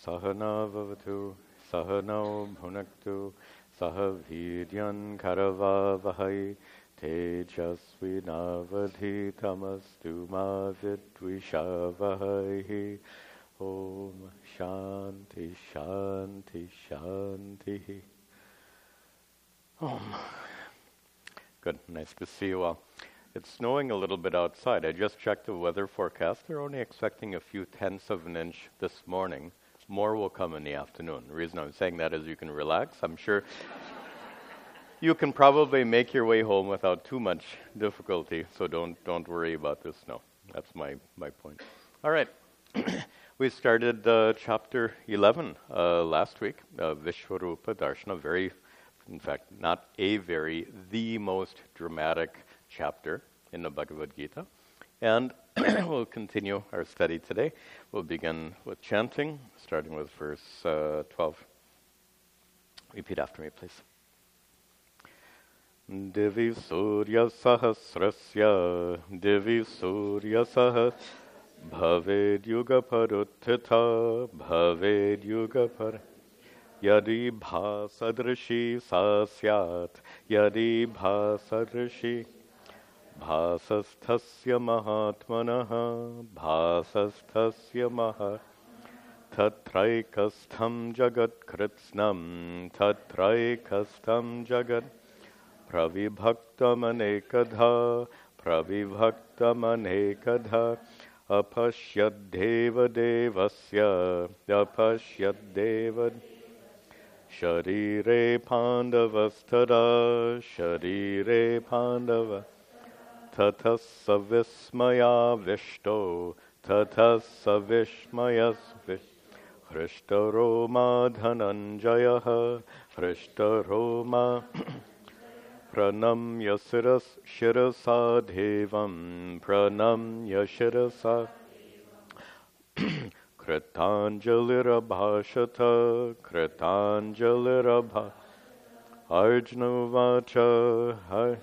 Sahana vavatu, sahano bhunaktu, sahavidyan karavavahai, tejasvinavadhitamastu ma vidvishavahai. Om Shanti Shanti Shanti. Om. Good, nice to see you all. It's snowing a little bit outside. I just checked the weather forecast. They're only expecting a few tenths of an inch this morning. More will come in the afternoon. The reason I'm saying that is you can relax. I'm sure you can probably make your way home without too much difficulty, so don't worry about the snow. That's my point. All right. We started chapter 11 last week, Vishwarupa Darshana, the most dramatic chapter in the Bhagavad Gita. And we'll continue our study today. We'll begin with chanting, starting with verse 12. Repeat after me, please. Divi Surya Sahasrasya, Divi Surya Sahasrasya, Bhaved Yuga Paruttita, Bhaved Yuga Par Yadi Bhasadrishi Sasyat, Yadi Bhasadrishi Bhasasthasya Mahatmanaha, Bhasasthasya Mahat Tatraikastham Jagat Kritsnam, Tatraikastham Jagat Pravibhaktam Anekadha, Pravibhaktam Anekadha, Apashyadeva Devasya, Apashyadeva Sharire Pandavastada, Sharire Pandava Tatasavismaya Vishto, Tatasavismayas Hrishtaro Dhananjaya, Hrishtaro Pranamya Shirasa Devam, Pranamya Shirasa Kritanjalirabhashata, Kritanjalirabha Arjunavacha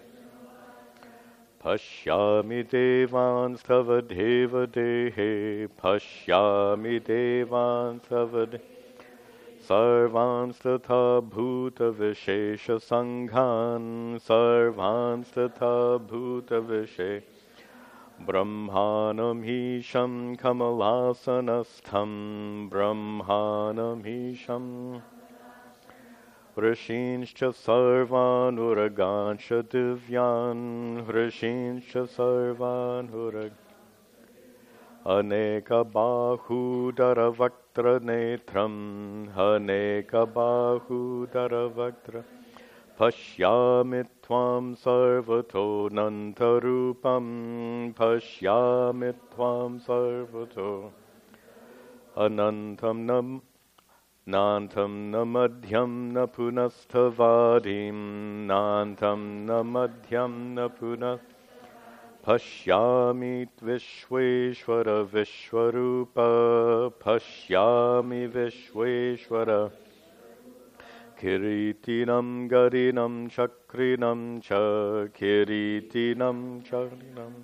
Pashyami Devan Savadeva Dehe, Pashyami Devan Savadeva Sarvanstata Bhuta Vishesha Sanghan, Sarvanstata Bhuta Vishesha Brahmanam Hisham Kamalasanastham, Brahmanam Hisham Rishinscha Sarvan Uragansha Divyan, Rishinscha Sarvan Urag Aneka Bahu Daravaktra Netram, Aneka Bahu Daravaktra Pashyami Tvam Sarvato Nantarupam, Pashyami Tvam Sarvato Anantam Nam Nantam na madhyam na punastavadim, Nantam na madhyam na punastavadim. Pashyami Vishweshwara Vishwarupa, Pashyami Vishweshwara Kiritinam Garinam Chakrinam Cha, Kiritinam Chakrinam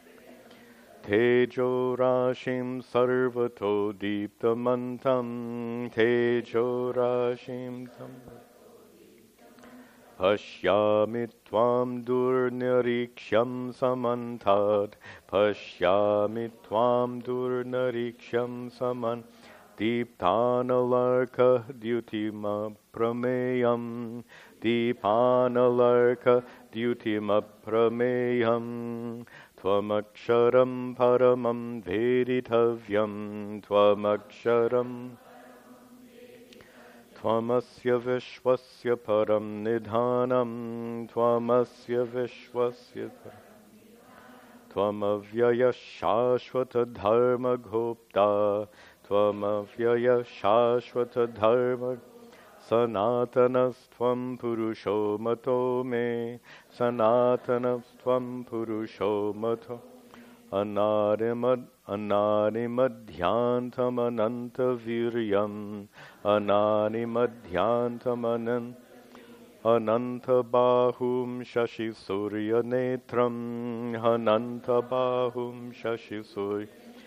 Tejo Rashim Sarvato Deeptamantam, Tejo Rashim Tam Pashyami Tvam Durnariksham Samantad, Pashyami Tvam Durnariksham Samant, Deeptanalarka Dyutima Prameyam, Deepanalarka Dyutima Prameyam, Tvamaksharam Paramam Veditavyam, Tvamaksharam Tvamasya Vishwasya Param Nidhanam, Tvamasya Vishwasya Param Tvamavyaya Shashvata Dharma Gopta, Tvamavyaya Shashvata Dharma Sanatanastvam Purusho Mato Me, Sanatanastvam Purusho Mato Ananimadhyantam Ananta Viryam, Ananimadhyantam Ananta Bahum Shashi Surya Netram, Ananta Bahum Shashi Surya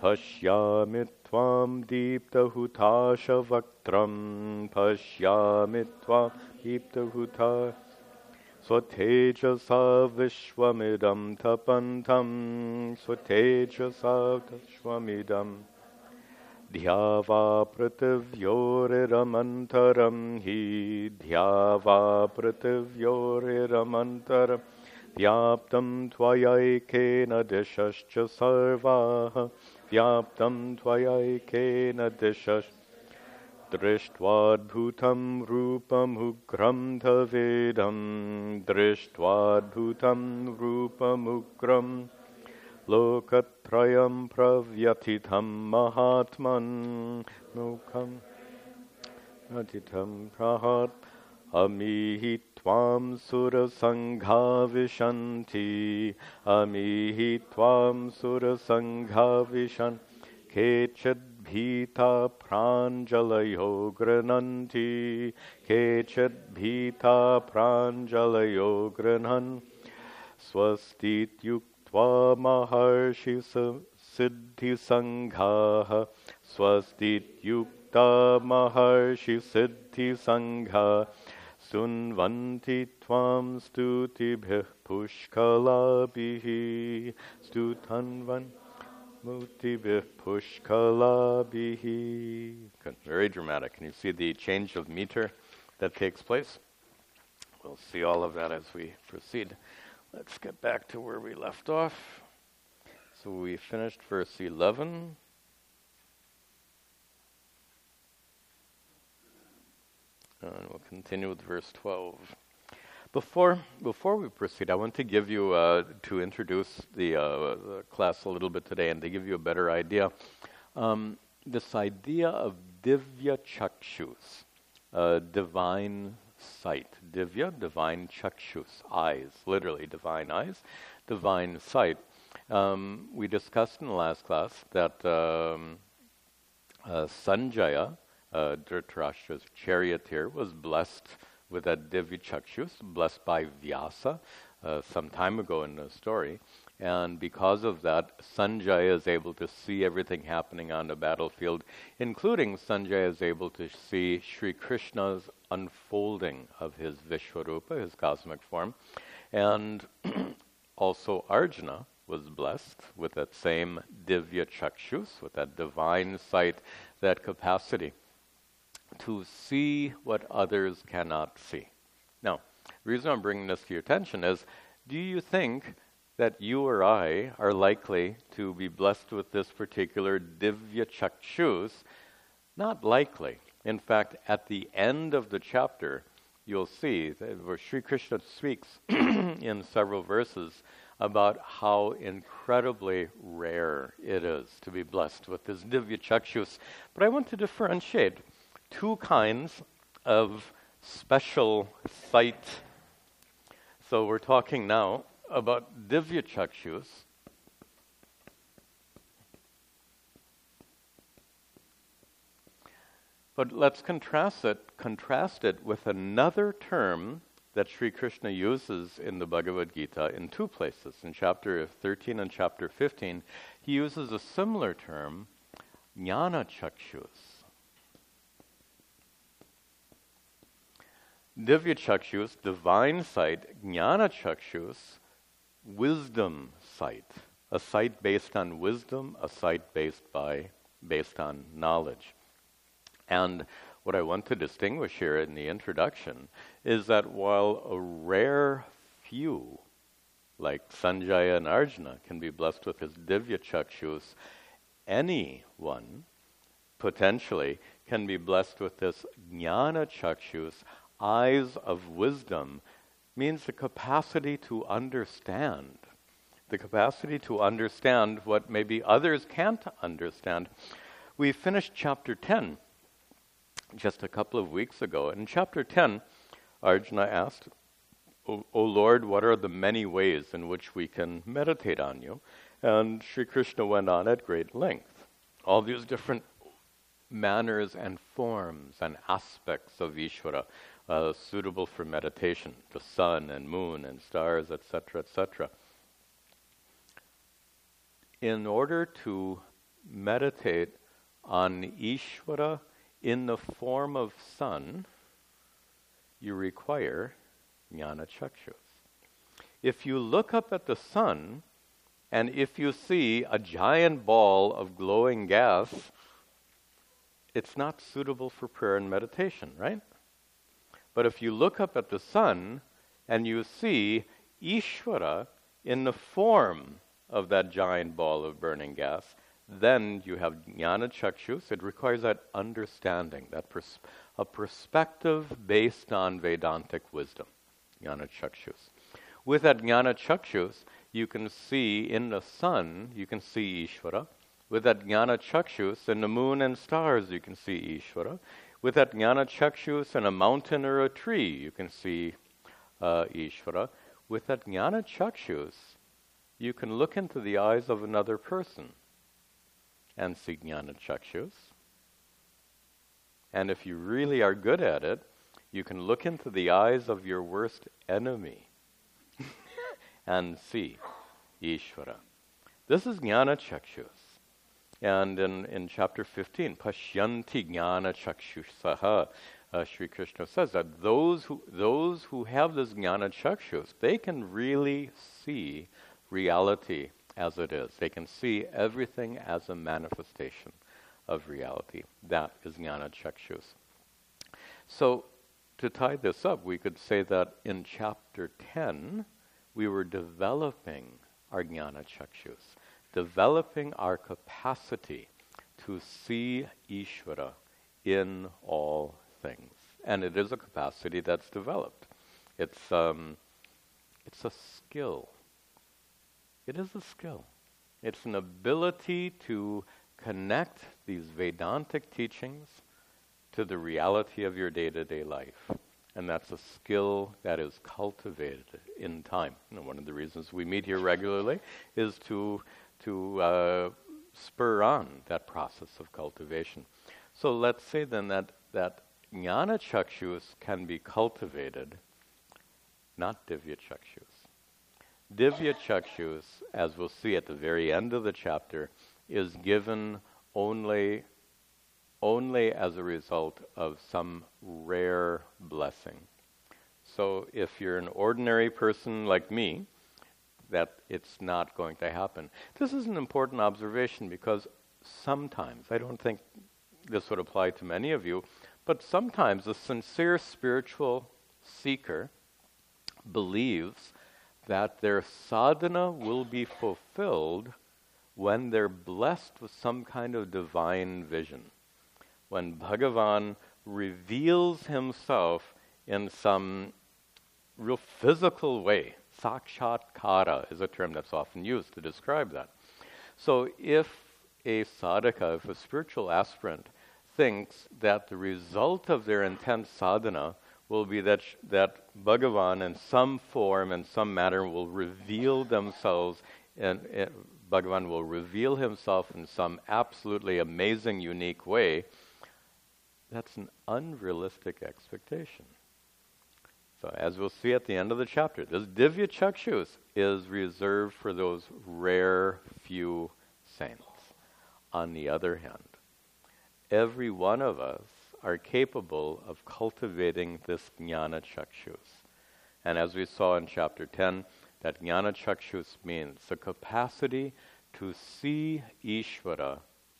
Pashyami tvam deeptahutashavaktam. Pashyami tvam deeptahutashavaktam. Swatejasa vishwamidam tapantam. Swatejasa vishwamidam. Dhyava prativyoridamantaram hi. Dhyava prativyoridamantaram. Vyaptam tvayaikena dishascha sarvaha. Vyaptam tvayaikena dishascha. Drishtvadbhutam rupam ugram tavedam. Drishtvadbhutam rupam ugram. Lokatrayam pravyatitam mahatman. Lokam pravyatitam prahat. Amihi tvam surasangha vishanti. Amihi tvam surasangha vishanti. Kechad bhita pranjalayo grananti. Kechad bhita pranjalayo granan. Swastit yuktva maharshi siddhi sangha. Swastit yukta maharshi siddhi sangha. Sunvanti tvam stutibhih pushkalabhihi. Stutanvan mutibhih pushkalabhihi. Good. Very dramatic. Can you see the change of meter that takes place? We'll see all of that as we proceed. Let's get back to where we left off. So we finished verse 11. And we'll continue with verse 12. Before we proceed, I want to give you, to introduce the class a little bit today and to give you a better idea. This idea of divya chakshus, divine sight. Divya, divine chakshus, eyes, literally divine eyes, divine sight. We discussed in the last class that Sanjaya, Dhritarashtra's charioteer, was blessed with that divya chakshus, blessed by Vyasa some time ago in the story. And because of that, Sanjaya is able to see everything happening on the battlefield, including Sanjaya is able to see Sri Krishna's unfolding of his Vishwarupa, his cosmic form. And also Arjuna was blessed with that same divya chakshus, with that divine sight, that capacity to see what others cannot see. Now, the reason I'm bringing this to your attention is, do you think that you or I are likely to be blessed with this particular divya chakshus? Not likely. In fact, at the end of the chapter, you'll see that where Sri Krishna speaks in several verses about how incredibly rare it is to be blessed with this divya chakshus. But I want to differentiate two kinds of special sight. So we're talking now about divya chakshus. But let's contrast it with another term that Sri Krishna uses in the Bhagavad Gita in two places. In chapter 13 and chapter 15, he uses a similar term, jnana chakshus. Divya chakshus, divine sight; jnana chakshus, wisdom sight. A sight based on wisdom, a sight based on knowledge. And what I want to distinguish here in the introduction is that while a rare few, like Sanjaya and Arjuna, can be blessed with his divya chakshus, anyone potentially can be blessed with this jnana chakshus, eyes of wisdom, means the capacity to understand. The capacity to understand what maybe others can't understand. We finished chapter 10 just a couple of weeks ago. In chapter 10, Arjuna asked, O Lord, what are the many ways in which we can meditate on you? And Sri Krishna went on at great length. All these different manners and forms and aspects of Ishvara suitable for meditation, the sun and moon and stars, etc., etc. In order to meditate on Ishvara in the form of sun, you require jnana chakshus. If you look up at the sun, and if you see a giant ball of glowing gas, it's not suitable for prayer and meditation, right? But if you look up at the sun, and you see Ishvara in the form of that giant ball of burning gas, then you have jnana chakshus. It requires that understanding, a perspective based on Vedantic wisdom, jnana chakshus. With that jnana chakshus, you can see in the sun, you can see Ishvara. With that jnana chakshus, in the moon and stars, you can see Ishvara. With that jnana chakshus, in a mountain or a tree, you can see Ishvara. With that jnana chakshus, you can look into the eyes of another person and see jnana chakshus. And if you really are good at it, you can look into the eyes of your worst enemy and see Ishvara. This is jnana chakshus. And in chapter 15, Pashyanti jnana chakshusaha, Sri Krishna says that those who have this jnana chakshus, they can really see reality as it is. They can see everything as a manifestation of reality. That is jnana chakshus. So, to tie this up, we could say that in chapter 10, we were developing our jnana chakshus, developing our capacity to see Ishvara in all things. And it is a capacity that's developed. It's a skill. It is a skill. It's an ability to connect these Vedantic teachings to the reality of your day-to-day life. And that's a skill that is cultivated in time. And one of the reasons we meet here regularly is to spur on that process of cultivation. So let's say then that jnana chakshus can be cultivated, not divya chakshus. Divya chakshus, as we'll see at the very end of the chapter, is given only as a result of some rare blessing. So if you're an ordinary person like me, that it's not going to happen. This is an important observation because sometimes, I don't think this would apply to many of you, but sometimes a sincere spiritual seeker believes that their sadhana will be fulfilled when they're blessed with some kind of divine vision. When Bhagavan reveals himself in some real physical way. Sakshatkara is a term that's often used to describe that. So if a sadhaka, if a spiritual aspirant, thinks that the result of their intense sadhana will be that Bhagavan in some form, in some manner, will reveal themselves, and Bhagavan will reveal himself in some absolutely amazing, unique way, that's an unrealistic expectation. So as we'll see at the end of the chapter, this divya chakshus is reserved for those rare few saints. On the other hand, every one of us are capable of cultivating this jnana chakshus. And as we saw in chapter 10, that jnana chakshus means the capacity to see Ishvara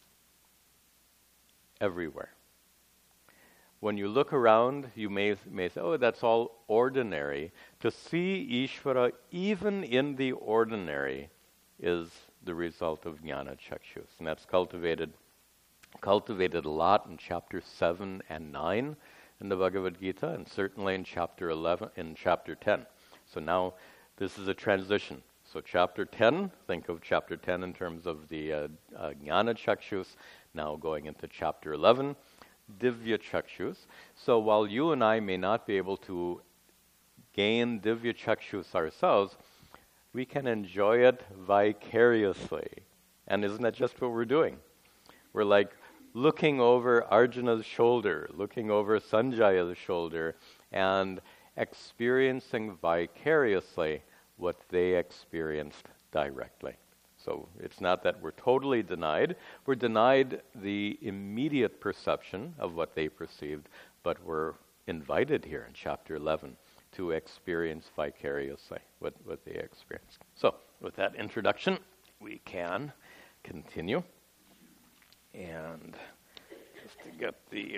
everywhere. When you look around, you may say, oh, that's all ordinary. To see Ishvara even in the ordinary is the result of jnana chakshus. And that's cultivated a lot in chapter 7 and 9 in the Bhagavad Gita, and certainly in chapter 11, in chapter 10. So now this is a transition. So chapter 10, think of chapter 10 in terms of the jnana chakshus, now going into chapter 11, divya chakshus. So while you and I may not be able to gain divya chakshus ourselves, we can enjoy it vicariously. And isn't that just what we're doing? We're like looking over Arjuna's shoulder, looking over Sanjaya's shoulder, and experiencing vicariously what they experienced directly. So it's not that we're totally denied. We're denied the immediate perception of what they perceived, but we're invited here in chapter 11 to experience vicariously what they experienced. So with that introduction, we can continue. And just to get the...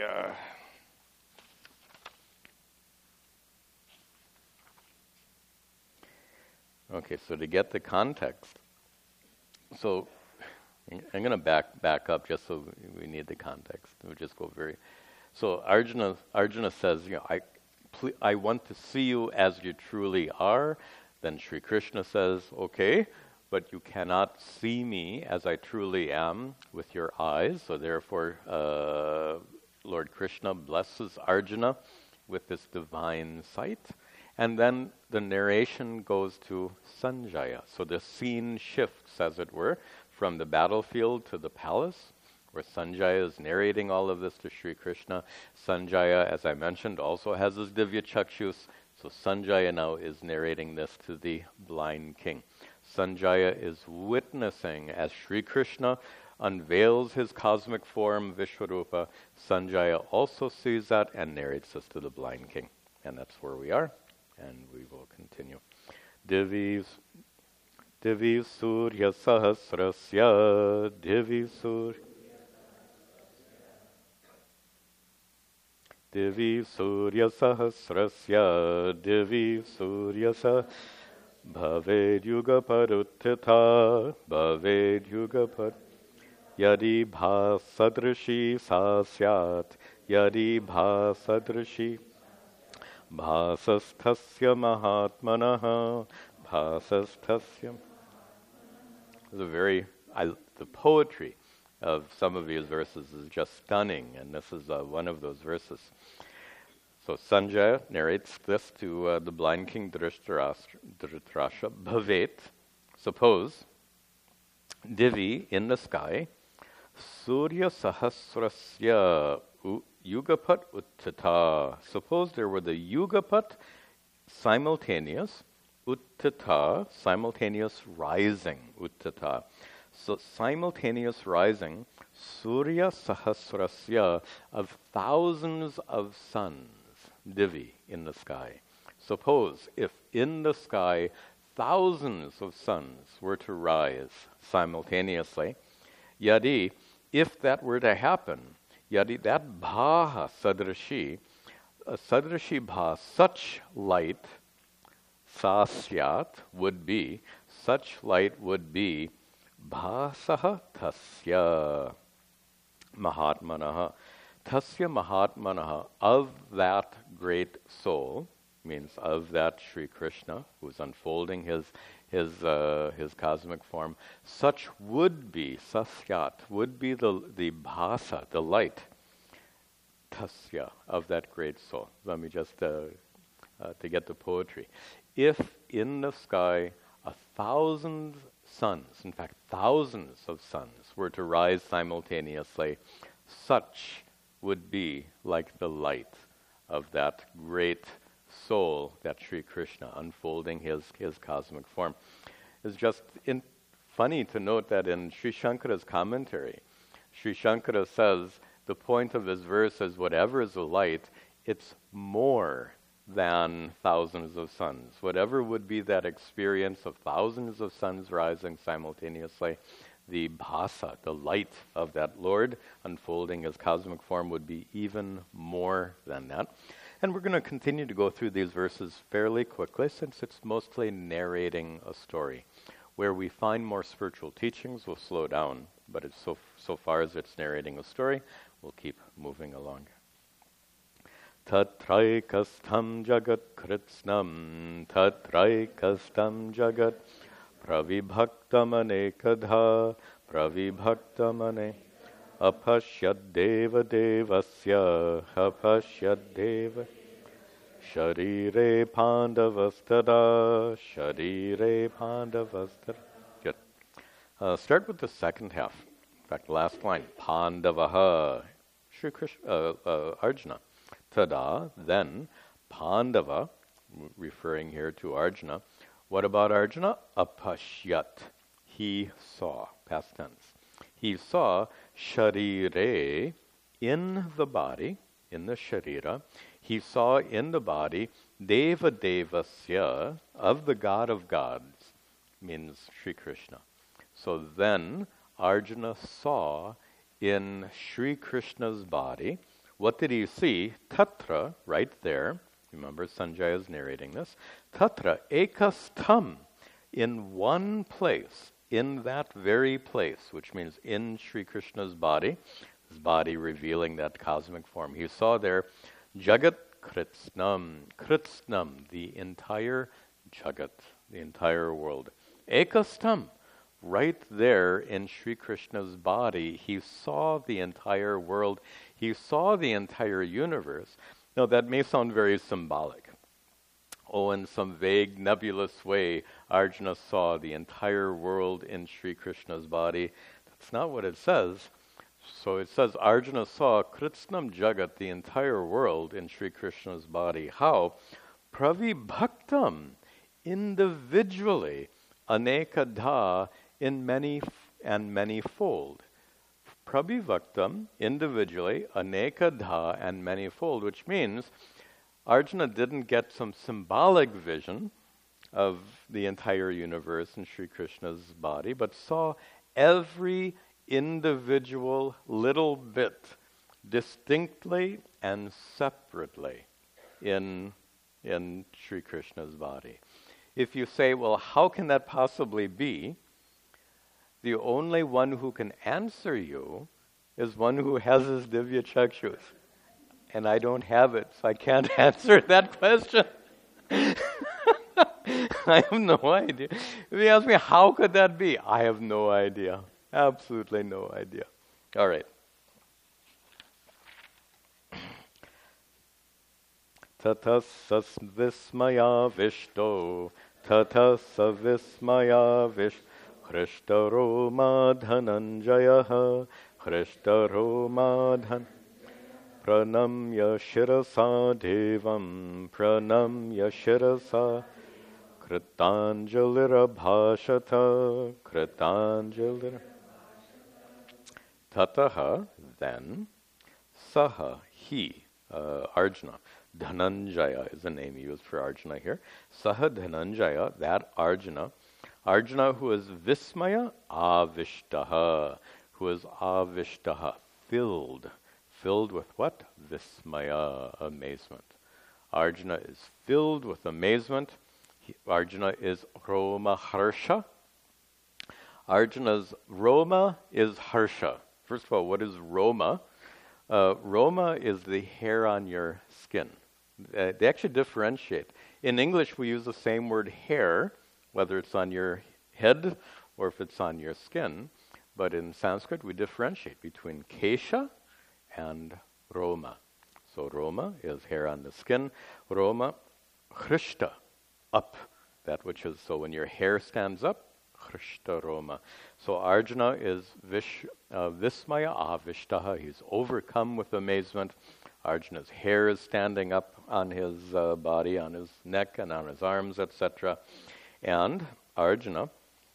Okay, so to get the context, so I'm going to back up just so we need the context. We'll just go very... So Arjuna says, I want to see you as you truly are. Then Sri Krishna says, okay, but you cannot see me as I truly am with your eyes. So therefore, Lord Krishna blesses Arjuna with this divine sight. And then the narration goes to Sanjaya. So the scene shifts, as it were, from the battlefield to the palace, where Sanjaya is narrating all of this to Sri Krishna. Sanjaya, as I mentioned, also has his Divya Chakshus. So Sanjaya now is narrating this to the blind king. Sanjaya is witnessing as Sri Krishna unveils his cosmic form, Vishwarupa. Sanjaya also sees that and narrates this to the blind king. And that's where we are. And we will continue. Divi Surya Sahasrasya Divi Surya Sahasrasya Divi Surya Sahasrasya Bhaved Yuga Paruttita Bhaved Yuga Par Yadi Bhasadrishi Sasyat Yadi Bhasadrishi Bhasasthasya Mahatmanaha Bhasasthasya. The poetry of some of these verses is just stunning, and this is one of those verses. So Sanjaya narrates this to the blind king Dhritarashtra. Bhavet, suppose, Divi, in the sky, Surya Sahasrasya Yugapat Uttata. Suppose there were the Yugapat simultaneous, Uttata, simultaneous rising, Uttata. So simultaneous rising, Surya Sahasrasya, of thousands of suns, Divi, in the sky. Suppose if in the sky thousands of suns were to rise simultaneously, Yadi, if that were to happen, Yadi, that bhaha sadrishi bha, such light, sasyat, would be, such light would be, bhasaha tasya mahatmanaha. Tasya mahatmanaha, of that great soul, means of that Sri Krishna, who's unfolding his cosmic form, such would be, sasyat, would be the bhasa, the light, tasya, of that great soul. Let me just, to get the poetry. If in the sky 1,000 suns, in fact thousands of suns, were to rise simultaneously, such would be like the light of that great soul, that Sri Krishna, unfolding his cosmic form. It's just funny to note that in Sri Shankara's commentary, Sri Shankara says the point of his verse is whatever is a light, it's more than thousands of suns. Whatever would be that experience of thousands of suns rising simultaneously, the bhasa, the light of that Lord unfolding his cosmic form, would be even more than that. And we're going to continue to go through these verses fairly quickly, since it's mostly narrating a story. Where we find more spiritual teachings, we'll slow down, but it's so far as it's narrating a story, we'll keep moving along. Tatraikastham jagat kritsnam, tatraikastham jagat pravibhaktamanekadha, pravibhaktamane apashyad deva devasya, apashyad deva sharire pandavastada, sharire pandavastada. Good. Start with the second half. In fact, last line, Pandavaha, Shri Krishna, Arjuna. Tada, then, Pandava, referring here to Arjuna. What about Arjuna? Apashyat. he saw, past tense. He saw sharire, in the body, in the sharira. He saw in the body deva devasya, of the god of gods, means Sri Krishna. So then Arjuna saw in Sri Krishna's body, what did he see? Tatra, right there. Remember, Sanjaya is narrating this. Tatra ekastham, in one place, in that very place, which means in Sri Krishna's body, his body revealing that cosmic form. He saw there Jagat Kritsnam, Kritsnam, the entire Jagat, the entire world. Ekastham, right there in Sri Krishna's body, he saw the entire world. He saw the entire universe. Now that may sound very symbolic. Oh, in some vague, nebulous way, Arjuna saw the entire world in Sri Krishna's body. That's not what it says. So it says Arjuna saw Kritsnam Jagat, the entire world in Sri Krishna's body. How? Pravibhaktam, individually, anekadha, in many and many-fold. Prabhivaktam, individually, anekadha, and many-fold, which means Arjuna didn't get some symbolic vision of the entire universe in Sri Krishna's body, but saw every individual little bit distinctly and separately in Sri Krishna's body. If you say, well, how can that possibly be? The only one who can answer you is one who has his Divya Chakshus. And I don't have it, so I can't answer that question. I have no idea. If you ask me, how could that be? I have no idea. Absolutely no idea. All right. Tatas vismaya vishto, tatas vismaya vishto. Krishtaro madhananjaya, Krishtaro madhan. Pranamya shirasa devam, pranamya shirasa. Kritanjalira bhashata, kritanjalira. Tataha, then, saha, he, Arjuna. Dhananjaya is the name used for Arjuna here. Saha Dhananjaya, that Arjuna. Arjuna, who is Vismaya Avishtaha, who is Avishtaha, filled. Filled with what? Vismaya, amazement. Arjuna is filled with amazement. Arjuna is Roma Harsha. Arjuna's Roma is Harsha. First of all, what is Roma? Roma is the hair on your skin. They actually differentiate. In English, we use the same word hair, whether it's on your head or if it's on your skin. But in Sanskrit, we differentiate between Kesha and Roma. So Roma is hair on the skin. Roma, Khrishta, up. That which is, so when your hair stands up, Khrishta Roma. So Arjuna is Vismaya Avishtaha. He's overcome with amazement. Arjuna's hair is standing up on his body, on his neck and on his arms, etc. And Arjuna,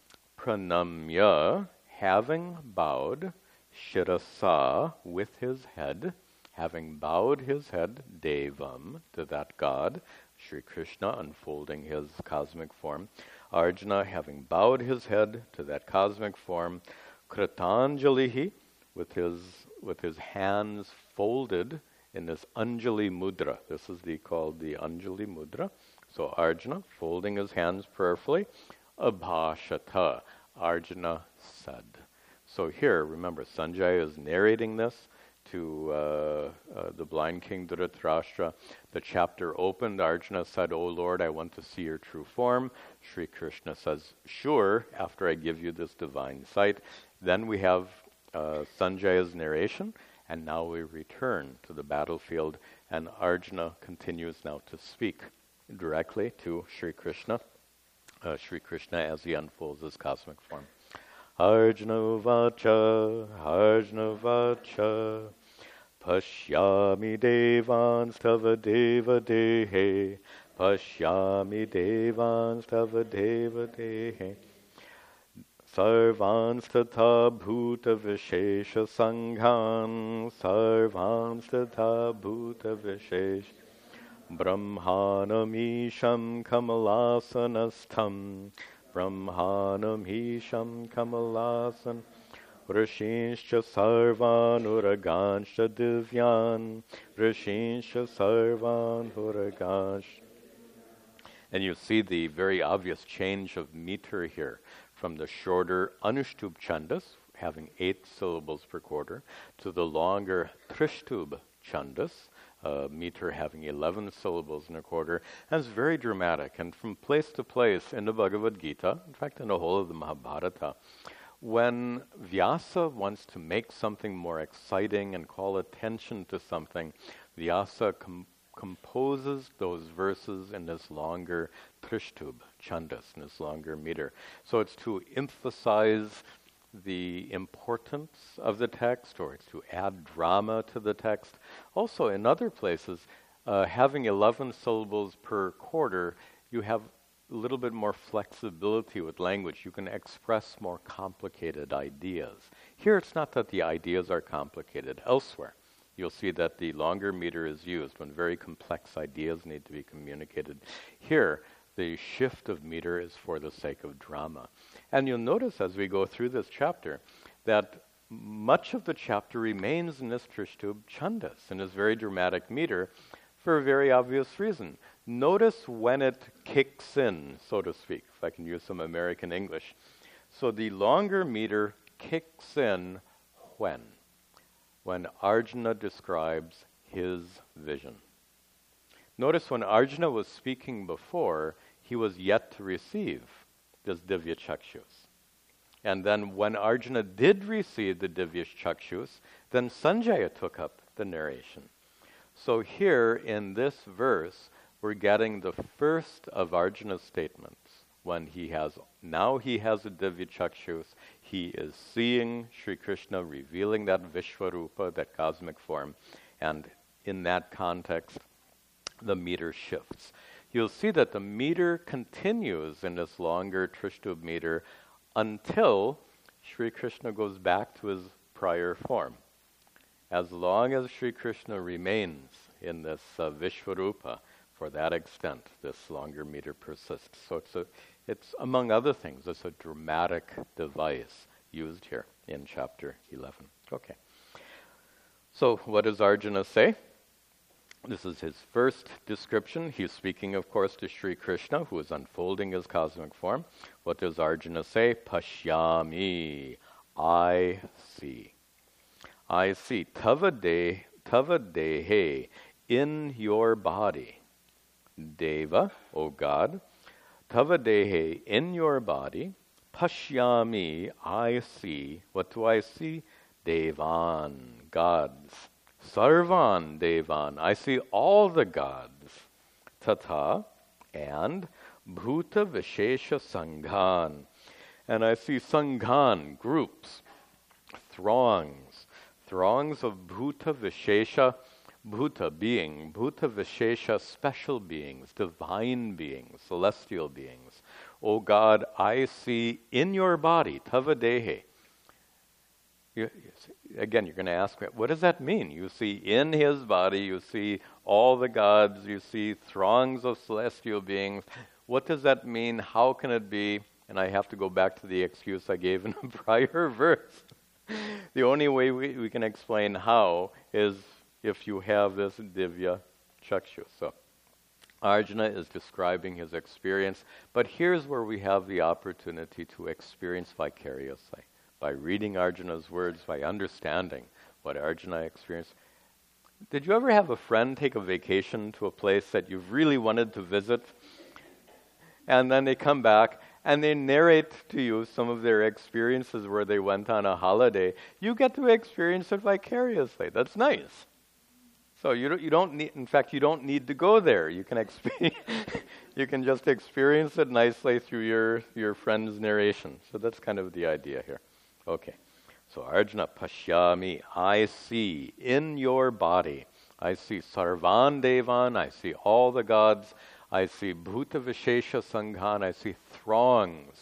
pranamya, having bowed, shirasa, with his head, having bowed his head, devam, to that God, Sri Krishna unfolding his cosmic form. Arjuna, having bowed his head to that cosmic form, kritanjalihi, with his hands folded in this Anjali Mudra. This is called the Anjali Mudra. So Arjuna, folding his hands prayerfully, abhashata, Arjuna said. So here, remember, Sanjaya is narrating this to the blind king Dhritarashtra. The chapter opened, Arjuna said, "O Lord, I want to see your true form." Sri Krishna says, "Sure, after I give you this divine sight." Then we have Sanjaya's narration, and now we return to the battlefield, and Arjuna continues now to speak directly to Sri Krishna as he unfolds his cosmic form. Arjuna vacha, pashyami devans tava deva dehe, pashyami devans tava deva dehe. Sarvanstata bhuta vishesha sanghan, sarvanstata bhuta vishesha Brahmanamisham kamalasanastham, Brahmanamisham kamalasan, Rishinscha sarvan uragancha divyan, Rishinscha sarvan uragancha. And you see the very obvious change of meter here from the shorter Anushtub Chandas, having 8 syllables per quarter, to the longer Trishtub Chandas, meter having 11 syllables in a quarter. And it's very dramatic. And from place to place in the Bhagavad Gita, in fact in the whole of the Mahabharata, when Vyasa wants to make something more exciting and call attention to something, Vyasa composes those verses in this longer Trishtub Chandas, in this longer meter. So it's to emphasize the importance of the text, or it's to add drama to the text. Also, in other places, having 11 syllables per quarter, you have a little bit more flexibility with language. You can express more complicated ideas. Here, it's not that the ideas are complicated. Elsewhere, you'll see that the longer meter is used when very complex ideas need to be communicated. Here, the shift of meter is for the sake of drama. And you'll notice as we go through this chapter that much of the chapter remains in this Trishtub Chandas, in this very dramatic meter, for a very obvious reason. Notice when it kicks in, so to speak, if I can use some American English. So the longer meter kicks in when? When Arjuna describes his vision. Notice when Arjuna was speaking before, he was yet to receive this Divya Chakshus. And then when Arjuna did receive the Divya Chakshus, then Sanjaya took up the narration. So here in this verse, we're getting the first of Arjuna's statements. When he has a Divya Chakshus, he is seeing Sri Krishna revealing that Vishwarupa, that cosmic form, and in that context, the meter shifts. You'll see that the meter continues in this longer Trishtub meter until Sri Krishna goes back to his prior form. As long as Sri Krishna remains in this Vishwarupa, for that extent, this longer meter persists. So it's among other things, it's a dramatic device used here in chapter 11. Okay. So what does Arjuna say? This is his first description. He's speaking, of course, to Sri Krishna, who is unfolding his cosmic form. What does Arjuna say? Pashyami, I see. I see. Tava dehe, in your body. Deva, O God. Tava dehe, in your body. Pashyami, I see. What do I see? Devan, gods. Sarvan Devan, I see all the gods. Tata, and Bhuta Vishesha Sanghan. And I see Sanghan, groups, throngs of Bhuta Vishesha, Bhuta being, Bhuta Vishesha special beings, divine beings, celestial beings. O God, I see in your body, Tava Dehe. Again, you're going to ask me, what does that mean? You see in his body, you see all the gods, you see throngs of celestial beings. What does that mean? How can it be? And I have to go back to the excuse I gave in the prior verse. The only way we can explain how is if you have this Divya Chakshus. So Arjuna is describing his experience, but here's where we have the opportunity to experience vicariously. By reading Arjuna's words, by understanding what Arjuna experienced. Did you ever have a friend take a vacation to a place that you really wanted to visit? And then they come back and they narrate to you some of their experiences where they went on a holiday. You get to experience it vicariously. That's nice. So you don't need, in fact, you don't need to go there. You can you can just experience it nicely through your friend's narration. So that's kind of the idea here. Okay, so Arjuna, Pashyami, I see in your body. I see Sarvan Devan, I see all the gods. I see Bhuta Vishesha Sanghan, I see throngs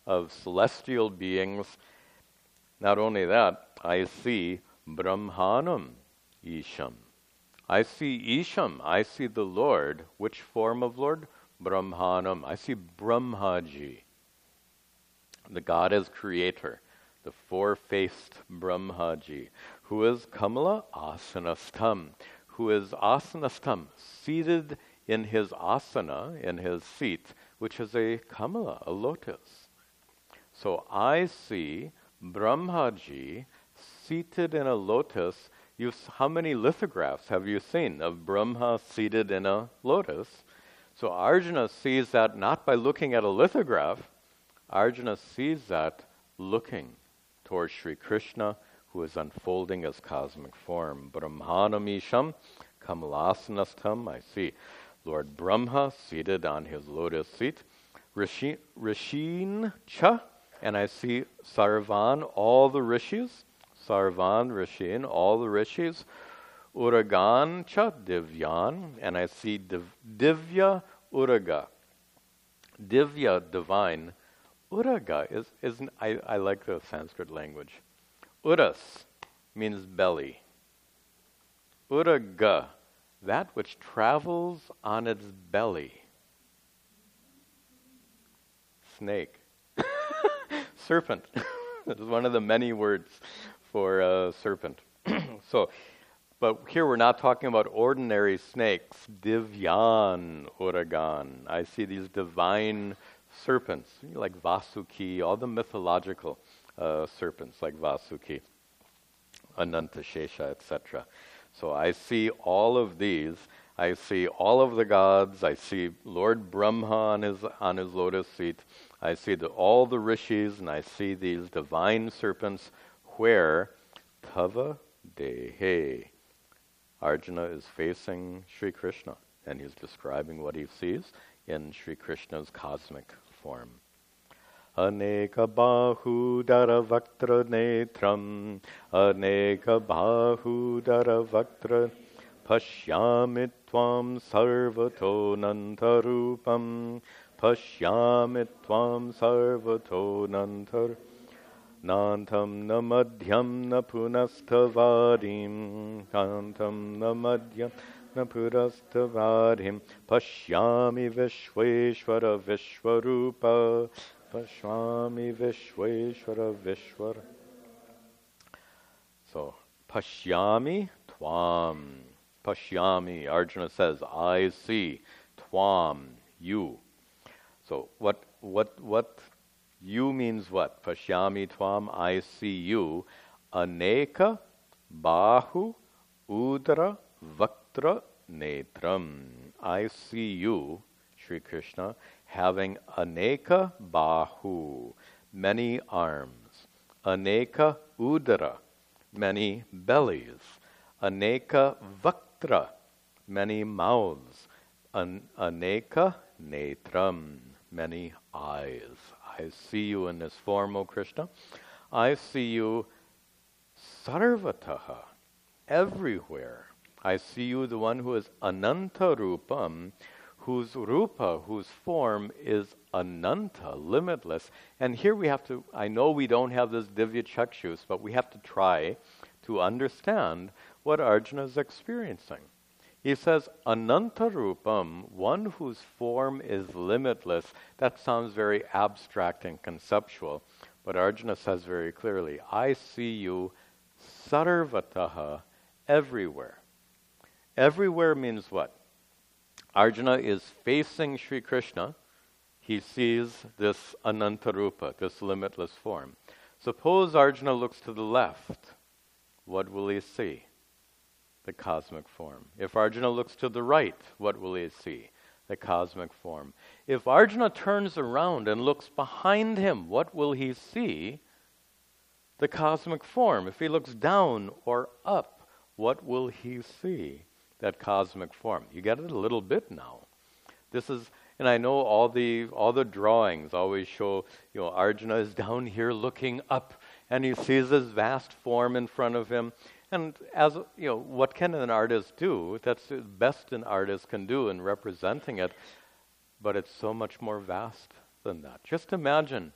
of celestial beings. Not only that, I see Brahmanam Isham. I see Isham, I see the Lord. Which form of Lord? Brahmanam. I see Brahmaji. The God as creator, the four-faced Brahmaji, who is Kamala Asanastham, who is Asanastham, seated in his asana, in his seat, which is a Kamala, a lotus. So I see Brahmaji seated in a lotus. How many lithographs have you seen of Brahma seated in a lotus? So Arjuna sees that not by looking at a lithograph. Arjuna sees that looking towards Sri Krishna, who is unfolding as cosmic form. Brahmanamisham Kamalasanastham. I see Lord Brahma seated on his lotus seat. Rishin cha. And I see Sarvan, all the rishis. Sarvan, Rishin, all the rishis. Uragan cha Divyan. And I see Divya Uraga. Divya, divine. Uraga I like the Sanskrit language. Uras means belly. Uraga, that which travels on its belly. Snake. Serpent. It's one of the many words for serpent. But here we're not talking about ordinary snakes. Divyan Uragan. I see these divine serpents, like Vasuki, all the mythological serpents like Vasuki, Anantashesha, etc. So I see all of these. I see all of the gods. I see Lord Brahma on his lotus seat. I see all the rishis, and I see these divine serpents where Tava Dehe. Arjuna is facing Sri Krishna, and he's describing what he sees in Sri Krishna's cosmic form. Aneka bahudara vaktra netram, aneka bahudara vaktra pashyami tvam sarvato nantarupam, pashyami tvam sarvato nantar nantam na madhyam na punastavadim, nantam na madhyam na punastavadim, pashyami vishveshvara vishvarupa, pashyami vishveshvara vishvara. So, pashyami tvam. Pashyami, Arjuna says, I see. Tvam, you. So, what you means what? Pashyami tvam, I see you. Aneka bahu udara vaktra netram. I see you, Sri Krishna, having aneka bahu, many arms. Aneka udara, many bellies. Aneka vaktra, many mouths. Aneka netram, many eyes. I see you in this form, O Krishna. I see you sarvataha, everywhere. I see you, the one who is ananta rupam, whose rupa, whose form is ananta, limitless. And here we have to, I know we don't have this divya chakshus, but we have to try to understand what Arjuna is experiencing. He says, ananta rupam, one whose form is limitless. That sounds very abstract and conceptual, but Arjuna says very clearly, I see you sarvataha, everywhere. Everywhere means what? Arjuna is facing Sri Krishna. He sees this ananta rupa, this limitless form. Suppose Arjuna looks to the left. What will he see? The cosmic form. If Arjuna looks to the right, what will he see? The cosmic form. If Arjuna turns around and looks behind him, what will he see? The cosmic form. If he looks down or up, what will he see? That cosmic form. You get it a little bit now. This is, and I know all the drawings always show, Arjuna is down here looking up, and he sees this vast form in front of him. And as what can an artist do? That's the best an artist can do in representing it, but it's so much more vast than that. Just imagine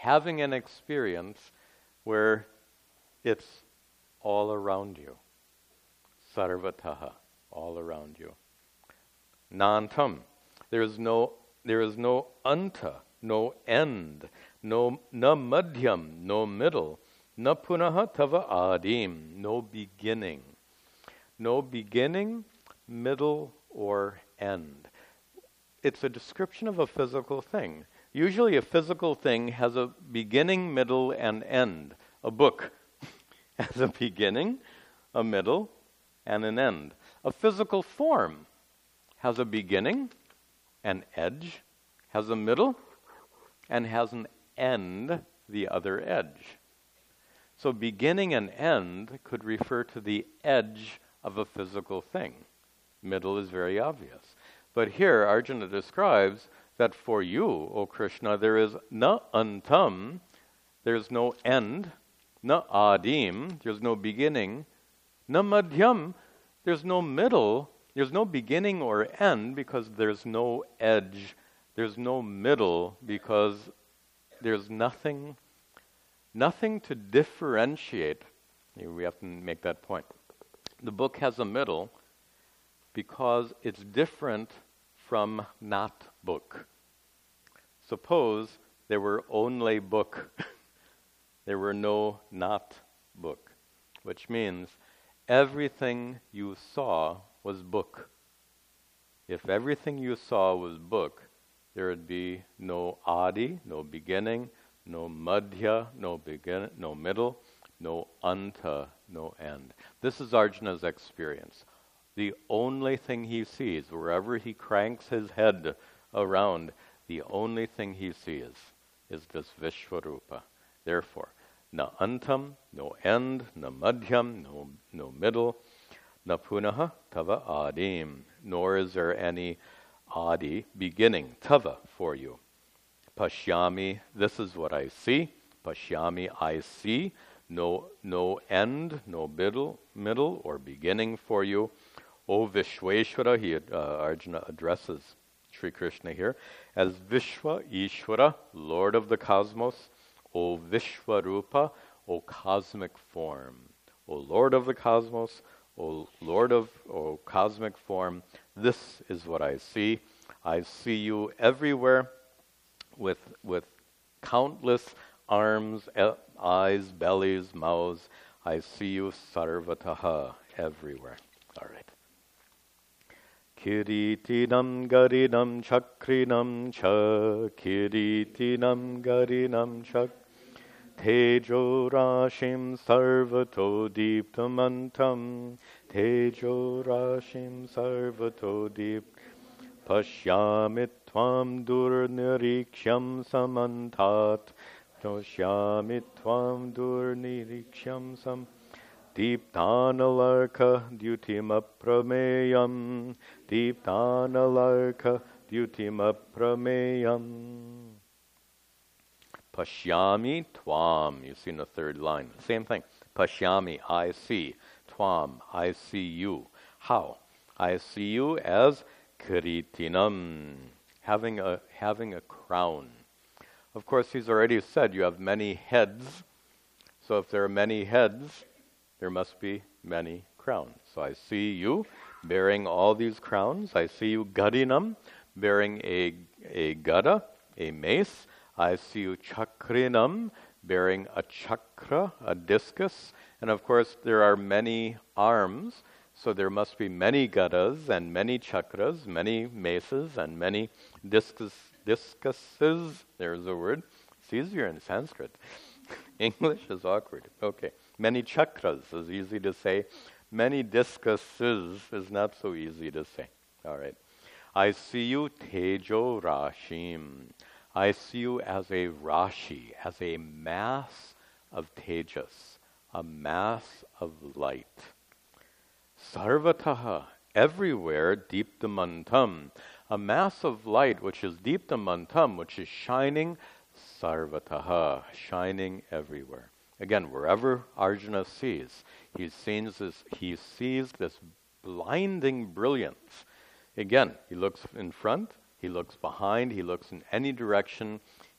having an experience where it's all around you. Sarvataha, all around you. Nantam, there is no anta, no end, no na madhyam, no middle, na punaha tava adim, no beginning. No beginning, middle, or end. It's a description of a physical thing. Usually a physical thing has a beginning, middle, and end. A book has a beginning, a middle, and an end. A physical form has a beginning, an edge, has a middle, and has an end, the other edge. So beginning and end could refer to the edge of a physical thing. Middle is very obvious. But here Arjuna describes that for you, O Krishna, there is na antam, there's no end, na adim, there's no beginning, na madhyam, there's no middle, there's no beginning or end because there's no edge, there's no middle because there's nothing to differentiate. We have to make that point. The book has a middle because it's different from not book. Suppose there were only book. There were no not book, which means everything you saw was book. If everything you saw was book, there would be no adi, no beginning, no madhya, no middle, no anta, no end. This is Arjuna's experience. The only thing he sees, wherever he cranks his head around, the only thing he sees is this Vishwarupa. Therefore, na antam, no end, na madhyam, no middle, na punaha tava adim, nor is there any adi, beginning, tava, for you. Pashyami, this is what I see. Pashyami, I see. No end, no middle or beginning for you. O Vishweshwara, Arjuna addresses Sri Krishna here as Vishwa Ishwara, Lord of the cosmos. O Vishwarupa, O cosmic form. O Lord of the cosmos, O cosmic form, this is what I see. I see you everywhere with countless arms, eyes, bellies, mouths. I see you sarvataha, everywhere. All right. Kiritinam garinam chakrinam cha, kiritinam garinam chak, tejo rashim sarvato deeptamantam, tejo rashim sarvato deep. Pashyami tvam durniriksham samantat, pashyami tvam durniriksham sam. Deeptanalarka dyutim aprameyam, Deeptanalarka dyutim aprameyam. Pashyami tvam, you see in the third line. Same thing. Pashyami, I see. Tvam, I see you. How? I see you as kiritinam, having a crown. Of course, he's already said you have many heads. So if there are many heads, there must be many crowns. So I see you bearing all these crowns. I see you gadinam, bearing a gada, a mace. I see you chakrinam, bearing a chakra, a discus. And of course, there are many arms. So there must be many gadas and many chakras, many maces and many discuses. There's a word. It's easier in Sanskrit. English is awkward. Okay. Many chakras is easy to say. Many discuses is not so easy to say. All right. I see you tejo rashim. I see you as a rashi, as a mass of tejas, a mass of light. Sarvataha, everywhere, deeptamantam, a mass of light which is deeptamantam, which is shining, sarvataha, shining everywhere. Again, wherever Arjuna sees, he sees this blinding brilliance. Again, he looks in front, he looks behind, he looks in any direction.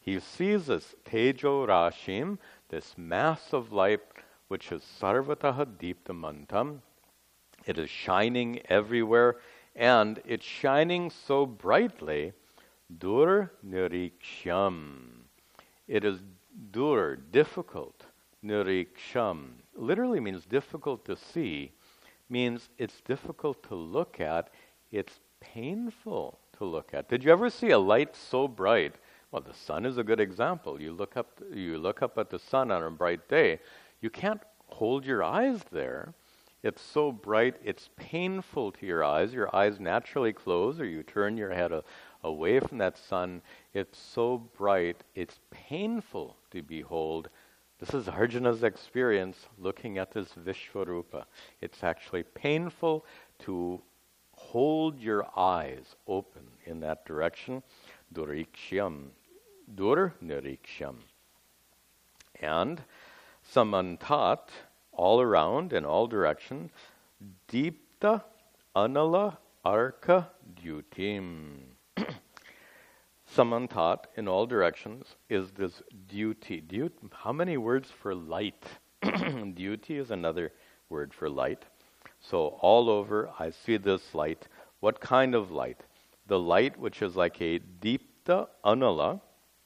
He sees this Tejo Rashim, this mass of light, which is Sarvataha Deeptamantam. It is shining everywhere, and it's shining so brightly, Dur Niriksham. It is dur, difficult. Niriksham literally means difficult to see, means it's difficult to look at, it's painful to look at. Did you ever see a light so bright? Well, the sun is a good example. You look up at the sun on a bright day, you can't hold your eyes there. It's so bright, it's painful to your eyes. Your eyes naturally close, or you turn your head away from that sun. It's so bright, it's painful to behold. This is Arjuna's experience looking at this Vishvarupa. It's actually painful to hold your eyes open in that direction. Duriksham. Dur niriksham. And samantat, all around in all directions, deepta anala arka dutim. Samantat, in all directions, is this duty. How many words for light? Duty is another word for light. So all over, I see this light. What kind of light? The light which is like a deepta anala,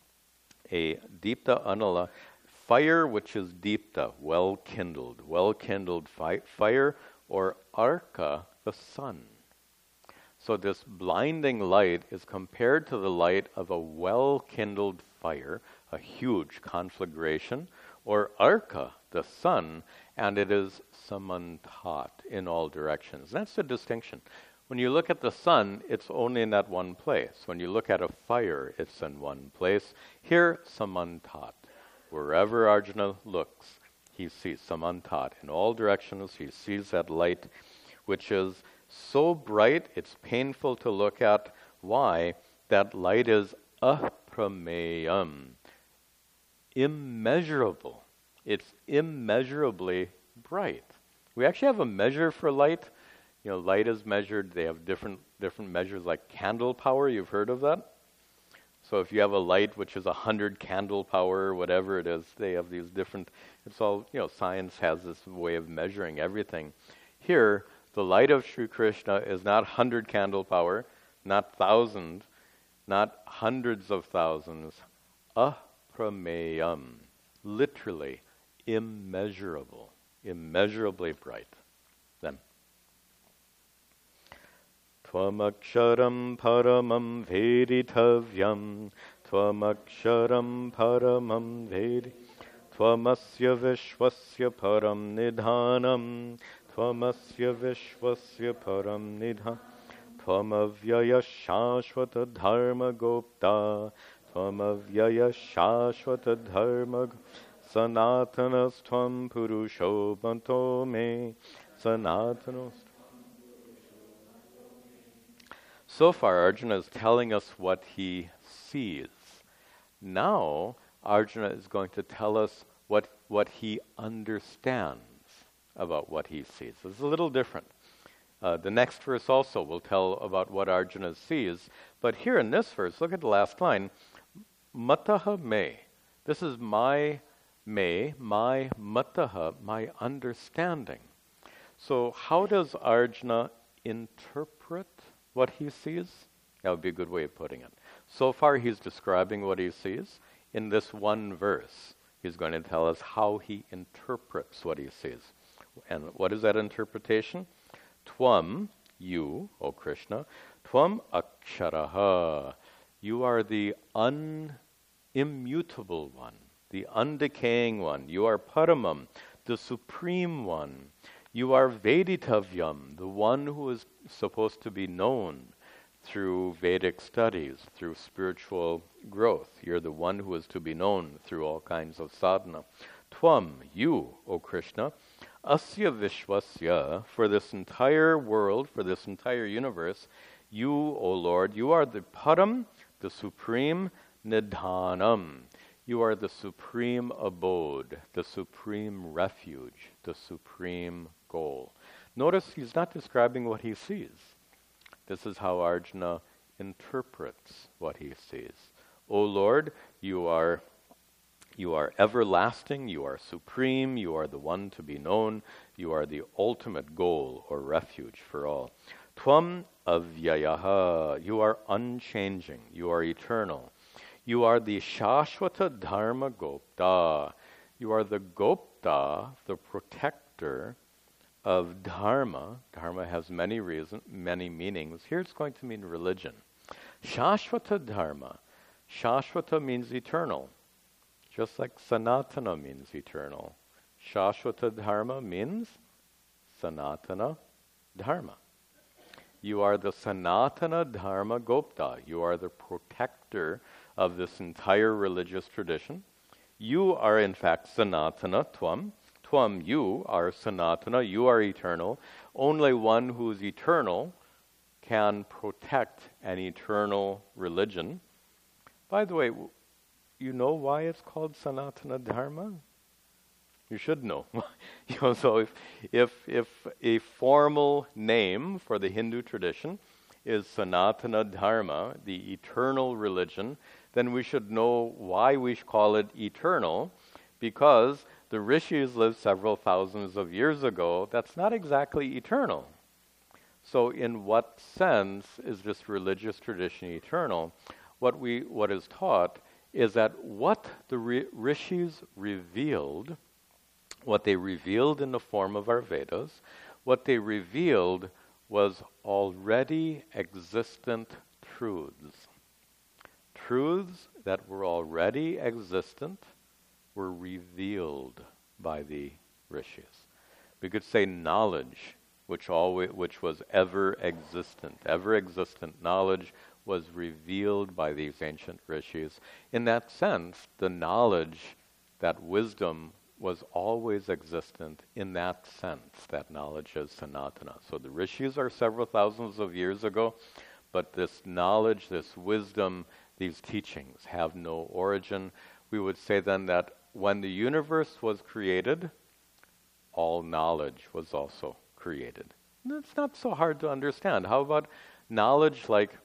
fire which is deepta, well-kindled fire, or arka, the sun. So this blinding light is compared to the light of a well-kindled fire, a huge conflagration, or arka, the sun, and it is samantat in all directions. That's the distinction. When you look at the sun, it's only in that one place. When you look at a fire, it's in one place. Here, samantat. Wherever Arjuna looks, he sees samantat. In all directions, he sees that light, which is so bright, it's painful to look at. Why? That light is aprameyam, immeasurable. It's immeasurably bright. We actually have a measure for light. You know, light is measured. They have different measures, like candle power. You've heard of that? So if you have a light which is 100 candle power, or whatever it is, they have these different. It's all, science has this way of measuring everything. Here, the light of Sri Krishna is not 100 candle power, not 1,000, not hundreds of thousands. Aprameyam, literally immeasurable, immeasurably bright. Then, Tvamaksharam paramam veditavyam, Tvamaksharam paramam vedi, Tvamasya vishwasya param nidhanam, Tvamasya vishwasya param nidhanam, Tvamavyaya shashvata dharma gopta, Tvamavyaya shashvata dharma Sanatanastvam purusho banto me, Sanatanos. So far, Arjuna is telling us what he sees. Now, Arjuna is going to tell us what he understands about what he sees. It's a little different. The next verse also will tell about what Arjuna sees. But here in this verse, look at the last line. Mataha me. This is my mataha, my understanding. So how does Arjuna interpret what he sees? That would be a good way of putting it. So far he's describing what he sees. In this one verse, he's going to tell us how he interprets what he sees. And what is that interpretation? Tvam, you, O Krishna, Tvam aksharaha. You are the immutable one, the undecaying one. You are Paramam, the supreme one. You are Veditavyam, the one who is supposed to be known through Vedic studies, through spiritual growth. You're the one who is to be known through all kinds of sadhana. Tvam, you, O Krishna, Asya Vishwasya, for this entire world, for this entire universe, you, O Lord, you are the Param, the supreme Nidhanam. You are the supreme abode, the supreme refuge, the supreme goal. Notice he's not describing what he sees. This is how Arjuna interprets what he sees. O Lord, you are everlasting, you are supreme, you are the one to be known, you are the ultimate goal or refuge for all. Tvam avyayaha, you are unchanging, you are eternal. You are the Shashvata Dharma Gopta. You are the Gopta, the protector of Dharma. Dharma has many meanings. Here it's going to mean religion. Shashvata Dharma. Shashvata means eternal, just like Sanatana means eternal. Shashvata Dharma means Sanatana Dharma. You are the Sanatana Dharma Gopta. You are the protector of this entire religious tradition. You are in fact Sanatana, Tvam. Tvam, you are Sanatana, you are eternal. Only one who is eternal can protect an eternal religion. By the way, you know why it's called Sanatana Dharma? You should know. So if a formal name for the Hindu tradition is Sanatana Dharma, the eternal religion, then we should know why we call it eternal, because the rishis lived several thousands of years ago. That's not exactly eternal. So in what sense is this religious tradition eternal? What is taught is that what the rishis revealed, what they revealed in the form of our Vedas, what they revealed was already existent truths. Truths that were already existent were revealed by the rishis. We could say knowledge, which was ever existent knowledge was revealed by these ancient rishis. In that sense, the knowledge, that wisdom was always existent. In that sense, that knowledge is Sanatana. So the rishis are several thousands of years ago, but this knowledge, this wisdom, these teachings have no origin. We would say then that when the universe was created, all knowledge was also created. And it's not so hard to understand. How about knowledge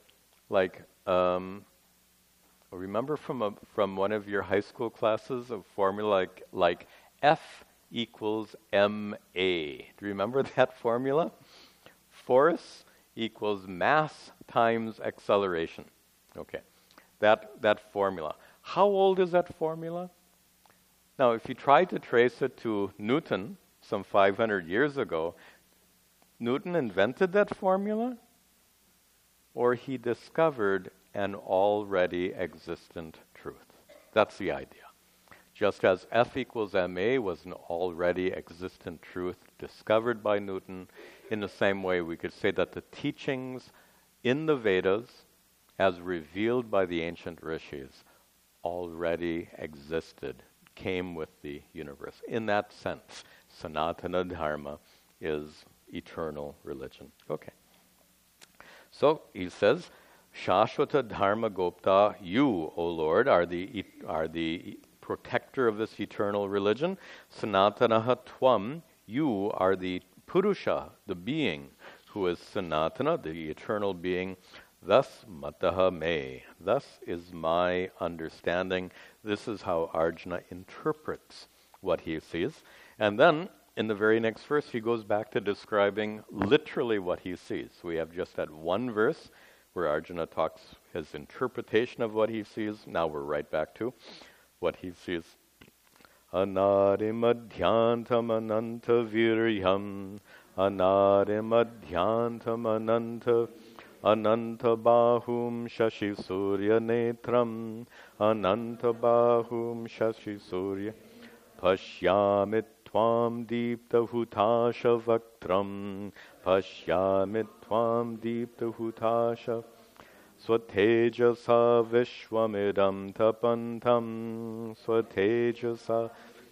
remember from one of your high school classes, a formula like F equals ma. Do you remember that formula? Force equals mass times acceleration. Okay, that formula. How old is that formula? Now, if you try to trace it to Newton, some 500 years ago, Newton invented that formula, or he discovered an already existent truth. That's the idea. Just as F equals ma was an already existent truth discovered by Newton, in the same way we could say that the teachings in the Vedas, as revealed by the ancient rishis, already existed, came with the universe. In that sense, Sanatana Dharma is eternal religion. Okay. So he says, Shashvata Dharma Gopta, you, O Lord, are the protector of this eternal religion. Sanatanaha Tvam, you are the Purusha, the being, who is Sanatana, the eternal being. Thus mataha me, thus is my understanding. This is how Arjuna interprets what he sees. And then, in the very next verse, he goes back to describing literally what he sees. We have just had one verse where Arjuna talks his interpretation of what he sees. Now we're right back to what he sees. Anarimadhyantam ananta viryam, anarimadhyantam ananta bahum shashi surya netram, ananta bahum shashi surya pashyamit tvam deepta hutasha vaktram, pashyamit tvam deepta hutasha swatejasa vishwamidam tapantam, swatejasa.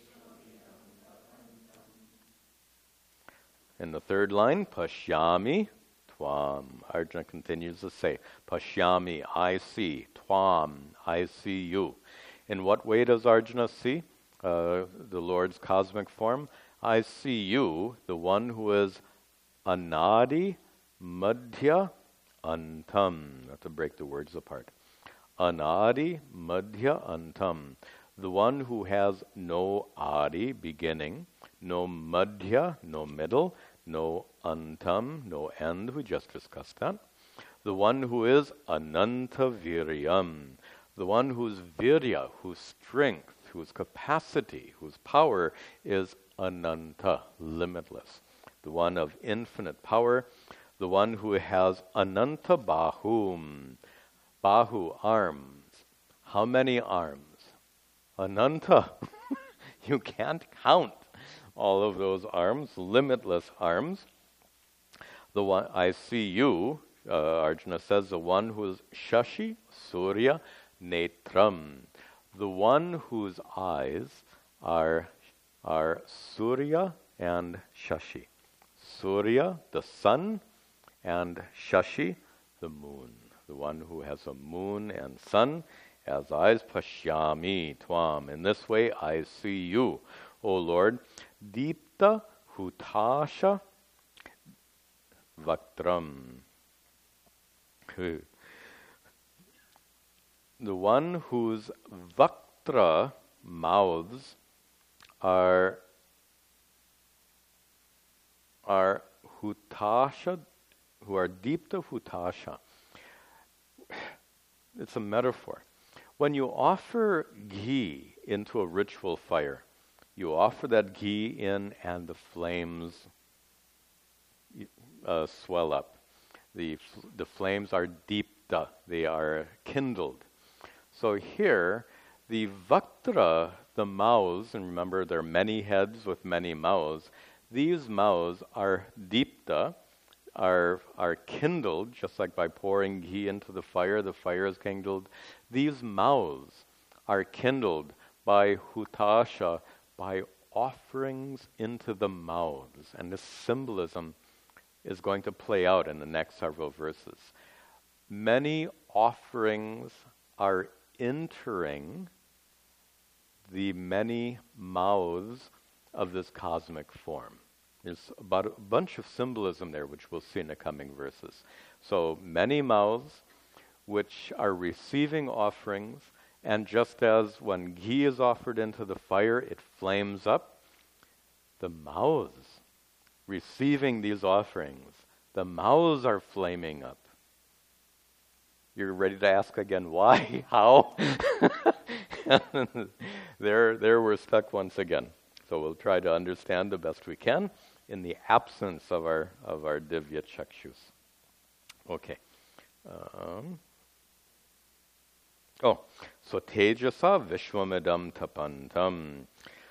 In the third line, pashyami tvam. Arjuna continues to say, pashyami, I see, tvam, I see you. In what way does Arjuna see the Lord's cosmic form? I see you, the one who is anadi, madhya, antam. I have to break the words apart. Anadi Madhya Antam. The one who has no Adi, beginning, no Madhya, no middle, no Antam, no end. We just discussed that. The one who is Ananta Viryam. The one whose virya, whose strength, whose capacity, whose power is Ananta, limitless. The one of infinite power. The one who has Ananta Bahum. Bahu, arms. How many arms? Ananta. You can't count all of those arms, limitless arms. The one I see you, Arjuna says, the one who is Shashi, Surya, Netram. The one whose eyes are Surya and Shashi. Surya, the sun, and Shashi, the moon. The one who has a moon and sun as eyes, Pashyami Tvam. In this way I see you, O Lord. Deepta Hutasha Vaktram. The one whose Vaktra, mouths, are Hutasha, who are Deepta Hutasha. It's a metaphor. When you offer ghee into a ritual fire, you offer that ghee in and the flames swell up. The flames are deepta, they are kindled. So here, the vaktra, the mouths, and remember there are many heads with many mouths, these mouths are deepta, are kindled, just like by pouring ghee into the fire is kindled. These mouths are kindled by hutasha, by offerings into the mouths. And this symbolism is going to play out in the next several verses. Many offerings are entering the many mouths of this cosmic form. There's about a bunch of symbolism there, which we'll see in the coming verses. So many mouths which are receiving offerings, and just as when ghee is offered into the fire, it flames up, the mouths receiving these offerings, the mouths are flaming up. You're ready to ask again, why? How? There we're stuck once again. So we'll try to understand the best we can in the absence of our divya chakshus. Okay. So tejasa vishwamidam tapantam.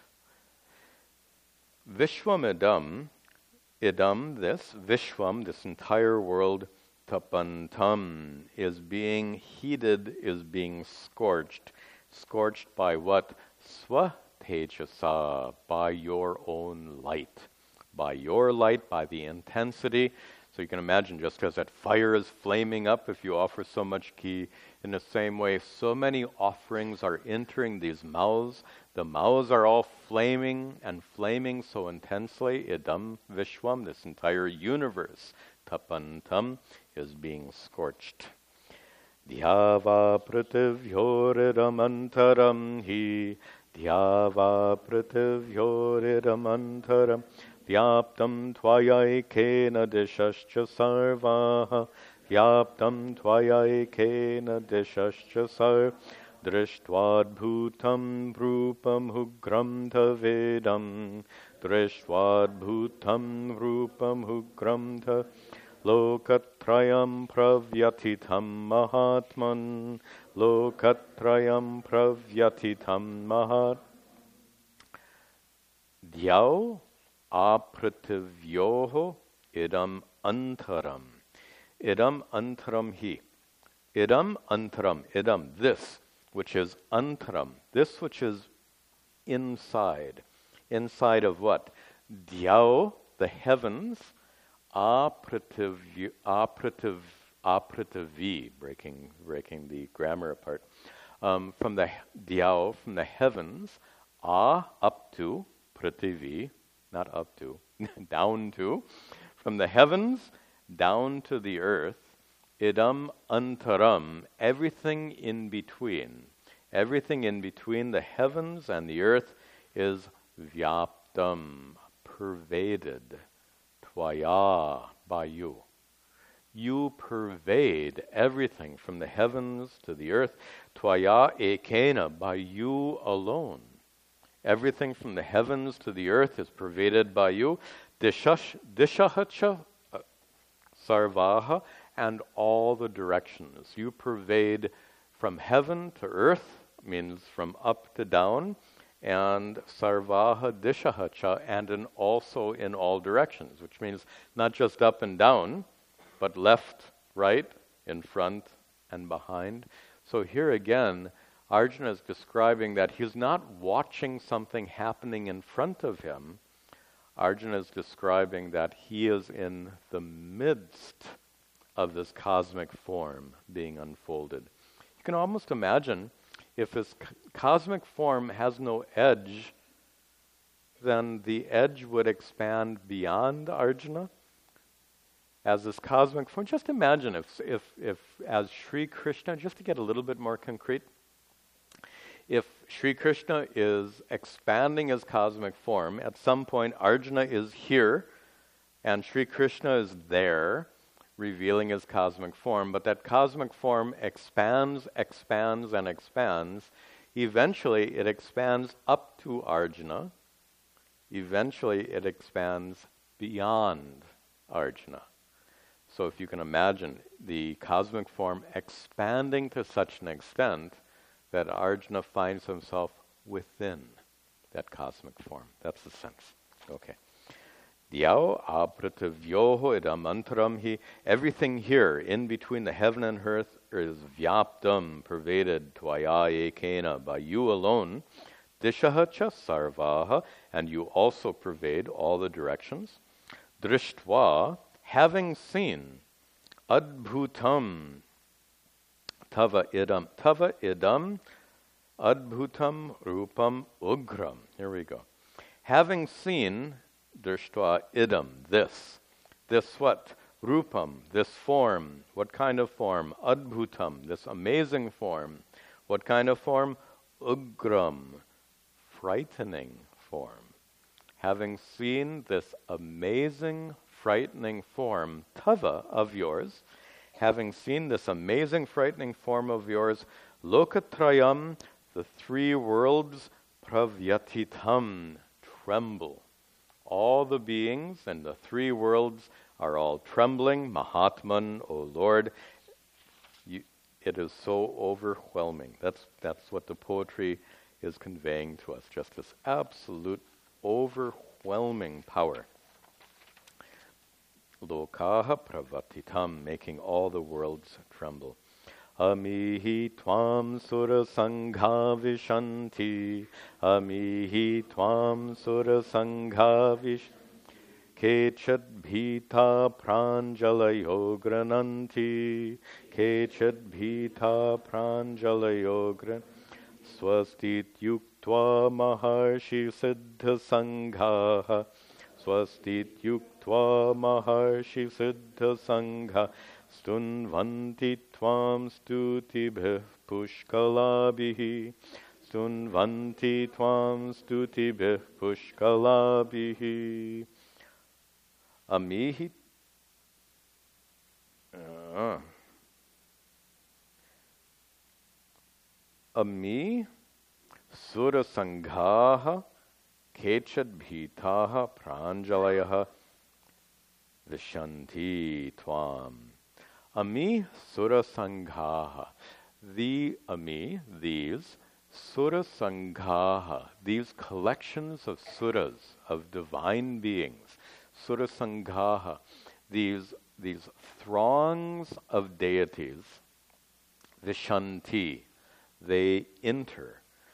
Vishwamidam, idam, this, vishwam, this entire world, tapantam, is being heated, is being scorched. Scorched by what? Swa tejasa, by your own light. By your light, by the intensity. So you can imagine, just as that fire is flaming up if you offer so much ghee, in the same way, so many offerings are entering these mouths. The mouths are all flaming and flaming so intensely. Idam Vishwam, this entire universe, tapantam, is being scorched. Dhyava prativyoridam antaram hi. Dhyava prativyoridam antaram. Vyaptam tvayakena dishascha sarvaha. Vyaptam tvayakena dishascha sarvaha. Drishtvadbhutam rupam hugram tavedam. Drishtvadbhutam rupam hugram tavedam. Lokatrayam pravyatitam mahatman. Lokatrayam pravyatitam mahat. Dhyau aprativyoho idam antaram. Idam antaram hi. Idam antaram. Idam, this, which is antaram. This which is inside. Inside of what? Dhyau, the heavens. Aprativi, breaking the grammar apart. From the dhyau, from the heavens, up to, prativi, not up to, down to, from the heavens down to the earth, idam antaram, everything in between the heavens and the earth is vyaptam, pervaded, tvaya, by you. You pervade everything from the heavens to the earth, tvaya ekena, by you alone. Everything from the heavens to the earth is pervaded by you. Dishahacha sarvaha, and all the directions. You pervade from heaven to earth, means from up to down, and sarvaha dishahacha, and also in all directions, which means not just up and down, but left, right, in front, and behind. So here again, Arjuna is describing that he's not watching something happening in front of him. Arjuna is describing that he is in the midst of this cosmic form being unfolded. You can almost imagine if this cosmic form has no edge, then the edge would expand beyond Arjuna. As this cosmic form, just imagine if as Sri Krishna, just to get a little bit more concrete, if Sri Krishna is expanding his cosmic form, at some point Arjuna is here and Sri Krishna is there, revealing his cosmic form, but that cosmic form expands, expands, and expands. Eventually it expands up to Arjuna. Eventually it expands beyond Arjuna. So if you can imagine the cosmic form expanding to such an extent that Arjuna finds himself within that cosmic form. That's the sense. Okay. Dhyau apratavyoho idamantaram hi. Everything here in between the heaven and earth is vyaptam, pervaded, tvaya ekena, by you alone. Dishahacha sarvaha, and you also pervade all the directions. Drishtva, having seen, adbhutam, tava idam, adbhutam rupam ugram. Here we go. Having seen, drishtva idam, this what? Rupam, this form. What kind of form? Adbhutam, this amazing form. What kind of form? Ugram, frightening form. Having seen this amazing, frightening form, tava, of yours, having seen this amazing, frightening form of yours, lokatrayam, the three worlds, pravyatitam, tremble. All the beings and the three worlds are all trembling. Mahatman, O Lord, it is so overwhelming. That's what the poetry is conveying to us, just this absolute overwhelming power. Lokaha pravatitam, making all the worlds tremble. Amihi tvam sura sangha vishanti, amihi tvam sura sangha vishanti, kechad bhita pranjalayo grananti, kechad bhita pranjalayo grananti, swastit yuktva maharshi siddha sangha, swastit yuktva maharshi siddha sangha, stunvanti tvam stutibhih pushkalabhihi, stunvanti tvam stutibhih pushkalabhihi. Amihi Ami sura sanghaha kechad bhitaha pranjalayaha vishanti tvam. Ami sura sanghaha. The ami, these, sura sanghaha, these collections of suras, of divine beings, sura sanghaha, these throngs of deities, vishanti, they enter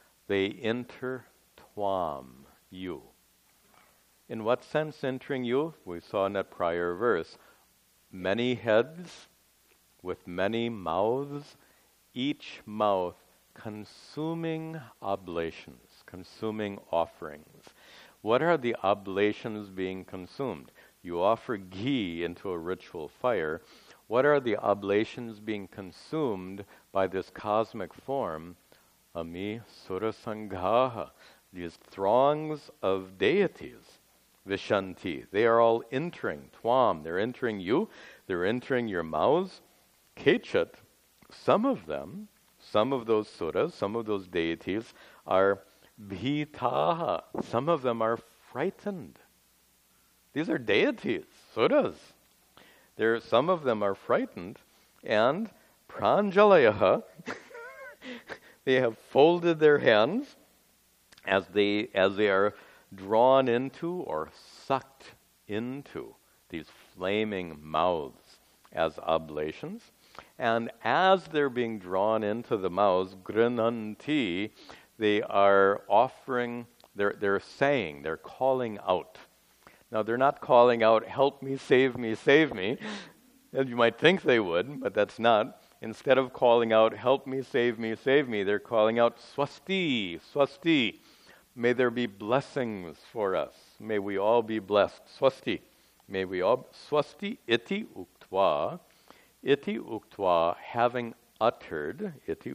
tvam, you. In what sense entering you? We saw in that prior verse, many heads with many mouths, each mouth consuming oblations, consuming offerings. What are the oblations being consumed? You offer ghee into a ritual fire. What are the oblations being consumed by this cosmic form? Ami Sura Sanghaha, these throngs of deities, Vishanti. They are all entering, Twam, they're entering you, they're entering your mouths. Kechat, some of them, some of those suras, some of those deities are bhitaha, some of them are frightened. These are deities, suras. Some of them are frightened, and pranjalayaha, they have folded their hands as they are drawn into or sucked into these flaming mouths as oblations. And as they're being drawn into the mouths, grinanti, they are offering, they're saying, they're calling out. Now, they're not calling out, help me, save me, as you might think they would, but that's not. Instead of calling out, help me, save me, they're calling out, swasti, swasti. May there be blessings for us. May we all be blessed. Swasti. May we all, swasti iti uktva, having uttered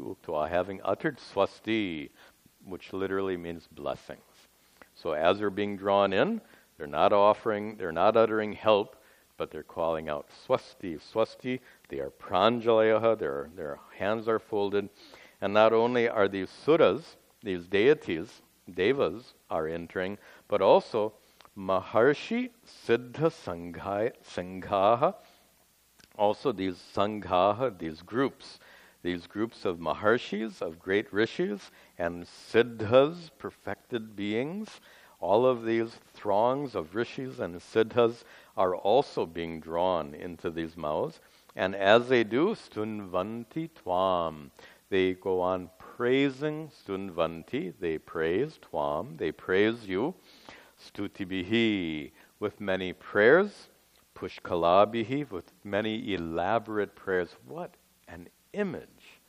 swasti, which literally means blessings. So as they're being drawn in, they're not uttering help, but they're calling out swasti, swasti. They are pranjalayaha, their hands are folded. And not only are these suras, these deities, devas are entering, but also Maharshi Siddha Sanghaha, also these Sanghaha, these groups of Maharshis, of great rishis, and Siddhas, perfected beings. All of these throngs of rishis and siddhas are also being drawn into these mouths. And as they do, stunvanti tvam, they go on praising, stunvanti, they praise tvam, they praise you, stutibihi, with many prayers, pushkalabihi, with many elaborate prayers. What an image.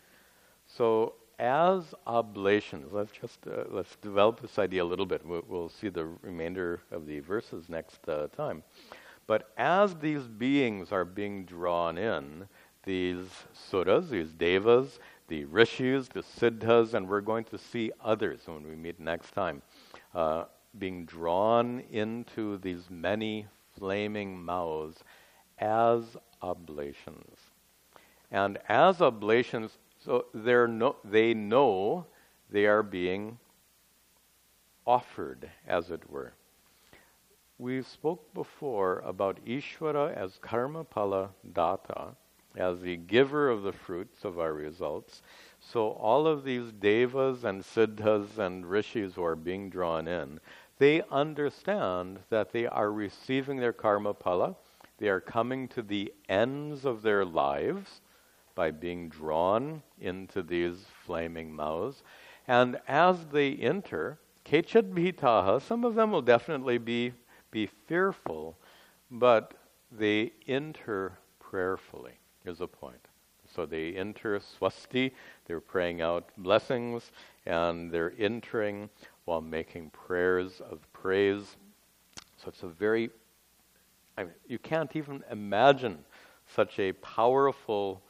So as oblations, let's develop this idea a little bit. We'll see the remainder of the verses next time. But as these beings are being drawn in, these suras, these devas, the rishis, the siddhas, and we're going to see others when we meet next time, being drawn into these many flaming mouths as oblations. And as oblations, so they know they are being offered, as it were. We spoke before about Ishvara as karma pala data, as the giver of the fruits of our results. So all of these devas and siddhas and rishis who are being drawn in, they understand that they are receiving their karma pala. They are coming to the ends of their lives by being drawn into these flaming mouths. And as they enter, kechat bhitaha, some of them will definitely be fearful, but they enter prayerfully. Here's a point. So they enter swasti, they're praying out blessings, and they're entering while making prayers of praise. So it's you can't even imagine such a powerful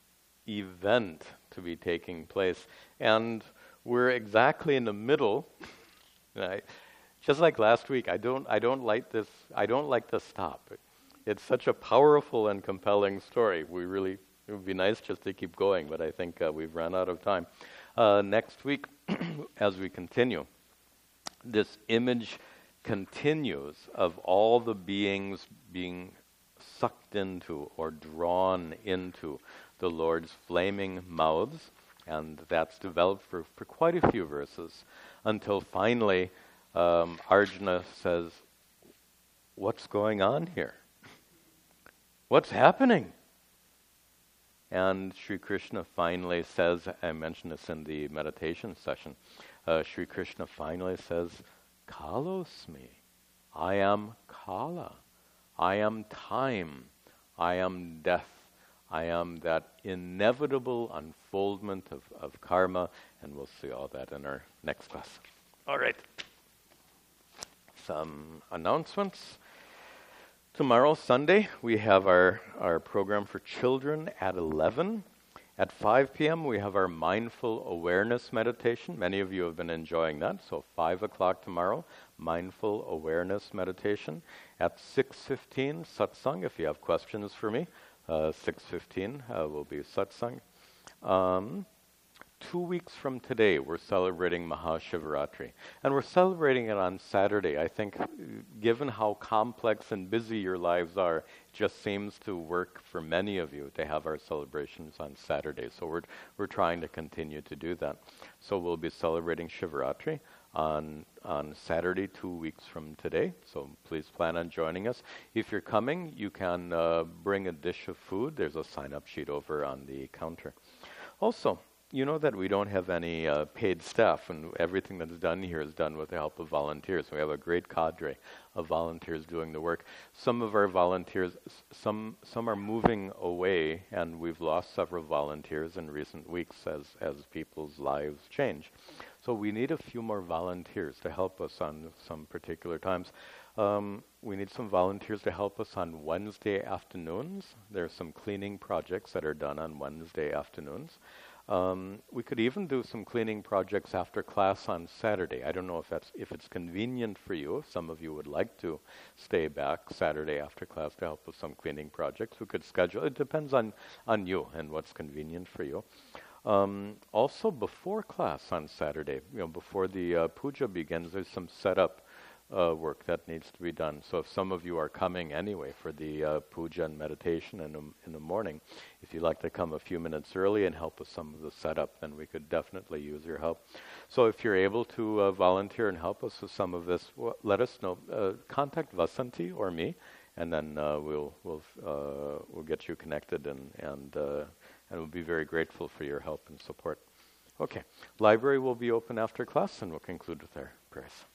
event to be taking place. And we're exactly in the middle. Just like last week, I don't like this. I don't like to stop. It's such a powerful and compelling story. It would be nice just to keep going, but I think we've run out of time. Next week, as we continue, this image continues of all the beings being sucked into or drawn into the Lord's flaming mouths, and that's developed for quite a few verses, until finally Arjuna says, what's going on here? What's happening? And Sri Krishna finally says, I mentioned this in the meditation session, Sri Krishna finally says, Kalosmi, I am Kala, I am time, I am death, I am that inevitable unfoldment of karma, and we'll see all that in our next class. All right. Some announcements. Tomorrow, Sunday, we have our program for children at 11. At 5 p.m., we have our mindful awareness meditation. Many of you have been enjoying that. So 5 o'clock tomorrow, mindful awareness meditation. At 6:15, satsang. If you have questions for me, 6:15 will be satsang. 2 weeks from today, we're celebrating Mahashivaratri. And we're celebrating it on Saturday. I think, given how complex and busy your lives are, it just seems to work for many of you to have our celebrations on Saturday. So we're trying to continue to do that. So we'll be celebrating Shivaratri on Saturday, 2 weeks from today. So please plan on joining us. If you're coming, you can bring a dish of food. There's a sign-up sheet over on the counter. Also, you know that we don't have any paid staff, and everything that's done here is done with the help of volunteers. We have a great cadre of volunteers doing the work. Some of our volunteers, some are moving away, and we've lost several volunteers in recent weeks as people's lives change. So we need a few more volunteers to help us on some particular times. We need some volunteers to help us on Wednesday afternoons. There are some cleaning projects that are done on Wednesday afternoons. We could even do some cleaning projects after class on Saturday. I don't know if it's convenient for you. If some of you would like to stay back Saturday after class to help with some cleaning projects, we could schedule. It depends on you and what's convenient for you. Also, before class on Saturday, before the puja begins, there's some setup work that needs to be done. So if some of you are coming anyway for the puja and meditation in the morning, if you'd like to come a few minutes early and help with some of the setup, then we could definitely use your help. So if you're able to volunteer and help us with some of this, let us know. Contact Vasanti or me, and then we'll get you connected, and we'll be very grateful for your help and support. Okay, library will be open after class, and we'll conclude with our prayers.